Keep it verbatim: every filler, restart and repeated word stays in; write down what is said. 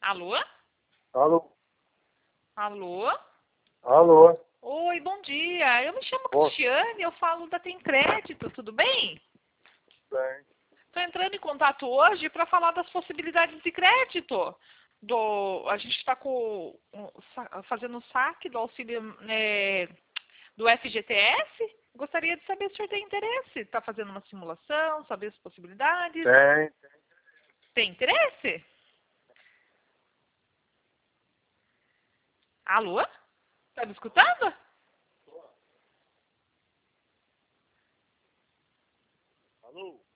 Alô? Alô? Alô? Alô? Oi, bom dia. Eu me chamo Bom. Cristiane, eu falo da Tem Crédito, tudo bem? Bem. Estou entrando em contato hoje para falar das possibilidades de crédito. Do, a gente está fazendo o saque do auxílio é, do F G T S. Gostaria de saber se o senhor tem interesse. Está fazendo uma simulação, saber as possibilidades. Tem. Tem interesse? Alô? Está me escutando? Alô?